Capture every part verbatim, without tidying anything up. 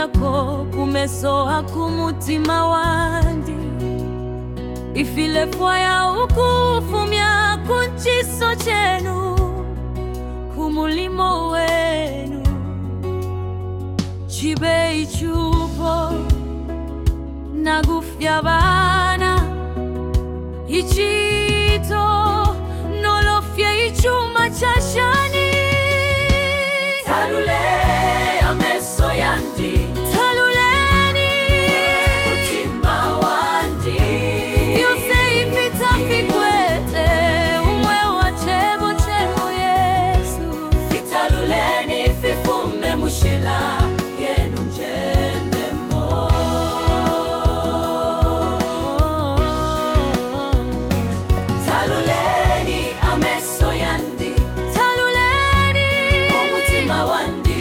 byako kumesoha kumutima wandi ifile fwaya ukufumya kunchiso chenu kumulimo wenu chibe ichupo nagufya bana ichito nolofye ichuma chashani Talule ameso yandi taluleni mutima wandi yose ifita fikwete umwe wa chebo chenu Yesu Italuleni fifume mushila yenu njendemo Taluleni ameso yandi taluleni mutima wandi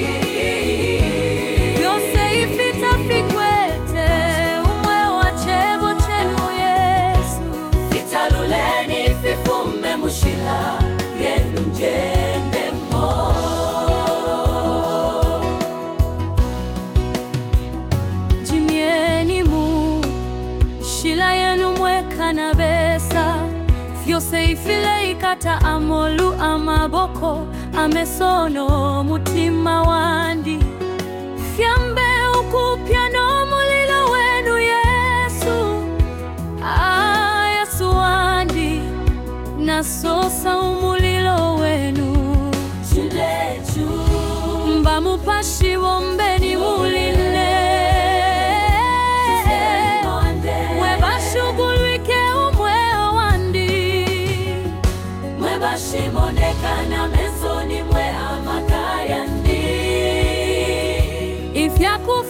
yose ifita fikwete umwe wa chebo chenu Yesu Italuleni fifume mushila yenu njendemo jimieni mu shila yenu mweka na besa fyose ifile ikata amolu amaboko amesono mutima wandi fyambe ukupya no mulilo wenu Yesu ah Yesu wandi nasosa umulilo wenu Chilechu mba mupashi wombeni mulile mwebashugulwike umwe wandi Mwebashimonekana mezoni mwe amakayandi ifyaku